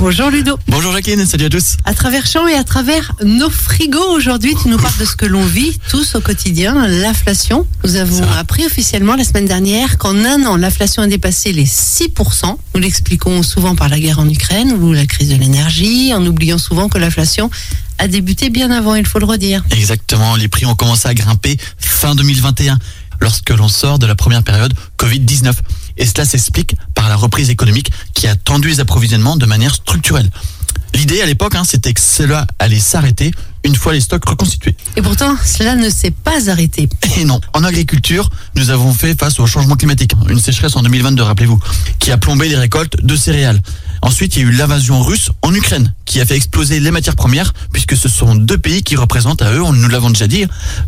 Bonjour Ludo. Bonjour Jacqueline, salut à tous. À travers champs et à travers nos frigos, aujourd'hui tu nous parles de ce que l'on vit tous au quotidien, l'inflation. Nous avons appris officiellement la semaine dernière qu'en un an, l'inflation a dépassé les 6%. Nous l'expliquons souvent par la guerre en Ukraine ou la crise de l'énergie, en oubliant souvent que l'inflation a débuté bien avant, il faut le redire. Exactement, les prix ont commencé à grimper fin 2021, lorsque l'on sort de la première période Covid-19. Et cela s'explique par la reprise économique qui a tendu les approvisionnements de manière structurelle. L'idée à l'époque, c'était que cela allait s'arrêter une fois les stocks reconstitués. Et pourtant, cela ne s'est pas arrêté. Et non, en agriculture, nous avons fait face au changement climatique. Une sécheresse en 2022, rappelez-vous, qui a plombé les récoltes de céréales. Ensuite, il y a eu l'invasion russe en Ukraine, qui a fait exploser les matières premières, puisque ce sont deux pays qui représentent à eux, nous l'avons déjà dit,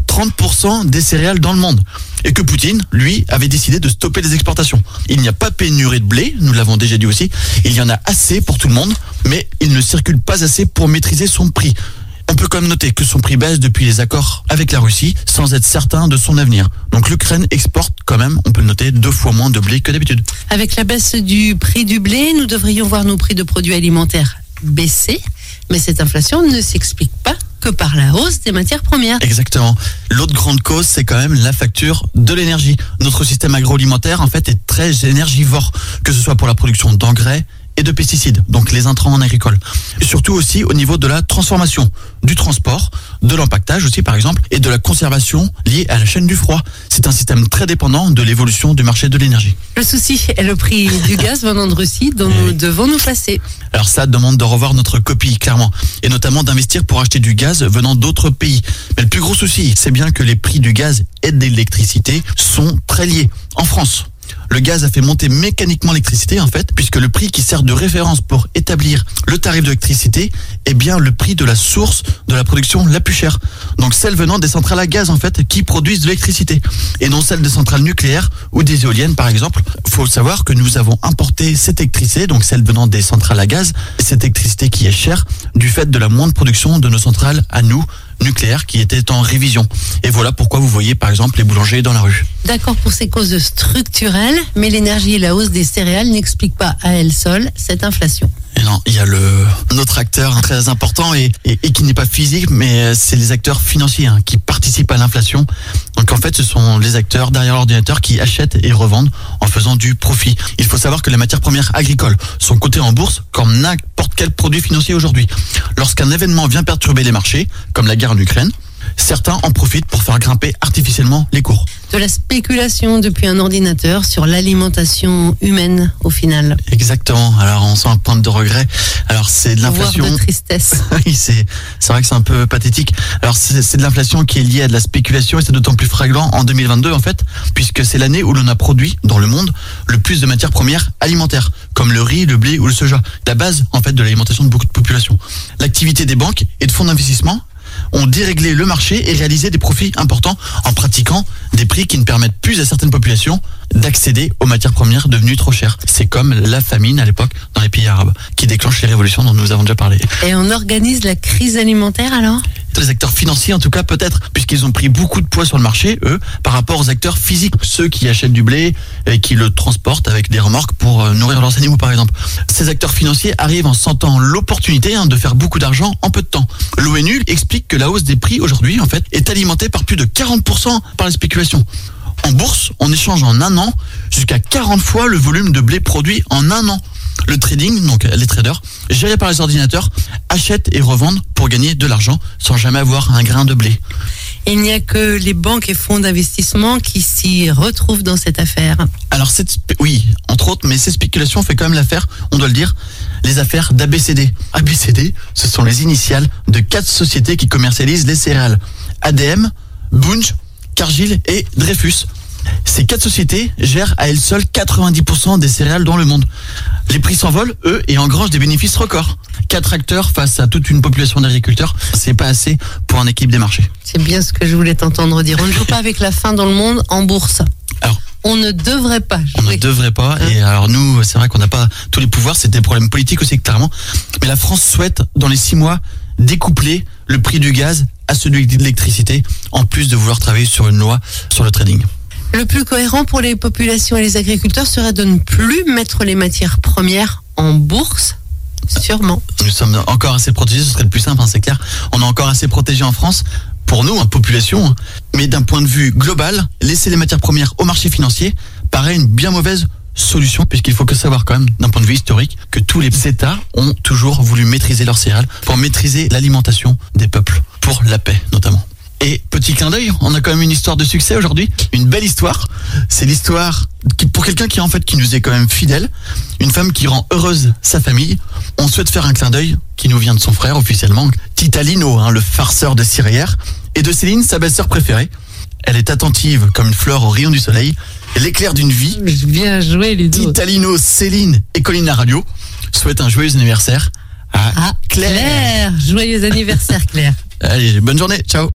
30% des céréales dans le monde. Et que Poutine, lui, avait décidé de stopper les exportations. Il n'y a pas pénurie de blé, nous l'avons déjà dit aussi, il y en a assez pour tout le monde, mais il ne circule pas assez pour maîtriser son prix. On peut quand même noter que son prix baisse depuis les accords avec la Russie, sans être certain de son avenir. Donc l'Ukraine exporte quand même, on peut le noter, 2 fois moins de blé que d'habitude. Avec la baisse du prix du blé, nous devrions voir nos prix de produits alimentaires baisser, mais cette inflation ne s'explique pas que par la hausse des matières premières. Exactement. L'autre grande cause, c'est quand même la facture de l'énergie. Notre système agroalimentaire, en fait, est très énergivore, que ce soit pour la production d'engrais et de pesticides, donc les intrants en agricole. Et surtout aussi au niveau de la transformation, du transport, de l'empaquetage aussi par exemple, et de la conservation liée à la chaîne du froid. C'est un système très dépendant de l'évolution du marché de l'énergie. Le souci est le prix du gaz venant de Russie dont nous devons nous passer. Alors ça demande de revoir notre copie, clairement, et notamment d'investir pour acheter du gaz venant d'autres pays. Mais le plus gros souci, c'est bien que les prix du gaz et de l'électricité sont très liés. En France, le gaz a fait monter mécaniquement l'électricité en fait, puisque le prix qui sert de référence pour établir le tarif de l'électricité est bien le prix de la source de la production la plus chère. Donc celle venant des centrales à gaz en fait, qui produisent de l'électricité, et non celle des centrales nucléaires ou des éoliennes par exemple. Il faut savoir que nous avons importé cette électricité, donc celle venant des centrales à gaz, cette électricité qui est chère du fait de la moindre production de nos centrales à nous, nucléaire qui était en révision. Et voilà pourquoi vous voyez par exemple les boulangers dans la rue. D'accord pour ces causes structurelles, mais l'énergie et la hausse des céréales n'expliquent pas à elles seules cette inflation. Et non, il y a notre acteur très important et qui n'est pas physique, mais c'est les acteurs financiers qui participent à l'inflation. Donc en fait, ce sont les acteurs derrière l'ordinateur qui achètent et revendent en faisant du profit. Il faut savoir que les matières premières agricoles sont cotées en bourse comme n'importe quel produit financier aujourd'hui. Lorsqu'un événement vient perturber les marchés, comme la guerre en Ukraine, certains en profitent pour faire grimper artificiellement les cours. De la spéculation depuis un ordinateur sur l'alimentation humaine au final. Exactement, alors on sent un point de regret. Alors c'est de l'inflation. Voire de tristesse. Oui, c'est vrai que c'est un peu pathétique. Alors c'est de l'inflation qui est liée à de la spéculation et c'est d'autant plus flagrant en 2022 en fait, puisque c'est l'année où l'on a produit dans le monde le plus de matières premières alimentaires, comme le riz, le blé ou le soja. La base en fait de l'alimentation de beaucoup de populations. L'activité des banques et de fonds d'investissement ont déréglé le marché et réalisé des profits importants en pratiquant des prix qui ne permettent plus à certaines populations d'accéder aux matières premières devenues trop chères. C'est comme la famine à l'époque dans les pays arabes qui déclenche les révolutions dont nous avons déjà parlé. Et on organise la crise alimentaire alors ? Les acteurs financiers en tout cas peut-être, puisqu'ils ont pris beaucoup de poids sur le marché, eux, par rapport aux acteurs physiques, ceux qui achètent du blé et qui le transportent avec des remorques pour nourrir leurs animaux par exemple. Ces acteurs financiers arrivent en sentant l'opportunité de faire beaucoup d'argent en peu de temps. L'ONU explique que la hausse des prix aujourd'hui en fait est alimentée par plus de 40% par la spéculation. En bourse, on échange en un an jusqu'à 40 fois le volume de blé produit en un an. Le trading, donc les traders, gérés par les ordinateurs, achètent et revendent pour gagner de l'argent sans jamais avoir un grain de blé. Il n'y a que les banques et fonds d'investissement qui s'y retrouvent dans cette affaire. Alors oui, entre autres, mais ces spéculations fait quand même l'affaire, on doit le dire, les affaires d'ABCD. ABCD, ce sont les initiales de 4 sociétés qui commercialisent les céréales. ADM, Bunge, Cargill et Dreyfus. Ces 4 sociétés gèrent à elles seules 90% des céréales dans le monde. Les prix s'envolent, eux, et engrangent des bénéfices records. 4 acteurs face à toute une population d'agriculteurs, c'est pas assez pour un équilibre des marchés. C'est bien ce que je voulais t'entendre dire. On ne joue pas avec la faim dans le monde en bourse. Alors, on ne devrait pas jouer. On ne devrait pas. Et alors nous, c'est vrai qu'on n'a pas tous les pouvoirs. C'est des problèmes politiques aussi, clairement. Mais la France souhaite, dans les 6 mois, découpler le prix du gaz à celui de l'électricité, en plus de vouloir travailler sur une loi sur le trading. Le plus cohérent pour les populations et les agriculteurs serait de ne plus mettre les matières premières en bourse. Sûrement. Nous sommes encore assez protégés, ce serait le plus simple, c'est clair. On est encore assez protégés en France, pour nous, population. Mais d'un point de vue global, laisser les matières premières au marché financier paraît une bien mauvaise solution, puisqu'il faut que savoir quand même, d'un point de vue historique, que tous les États ont toujours voulu maîtriser leurs céréales pour maîtriser l'alimentation des peuples, pour la paix notamment. Et petit clin d'œil, on a quand même une histoire de succès aujourd'hui, une belle histoire. C'est l'histoire pour quelqu'un qui nous est quand même fidèle, une femme qui rend heureuse sa famille. On souhaite faire un clin d'œil qui nous vient de son frère officiellement, Titalino, le farceur de Sirière, et de Céline, sa belle-sœur préférée. Elle est attentive comme une fleur au rayon du soleil, l'éclair d'une vie. Bien joué, Ludo. Titalino, Céline et Colline Radio souhaitent un joyeux anniversaire à Claire. Joyeux anniversaire, Claire. Allez, bonne journée, ciao.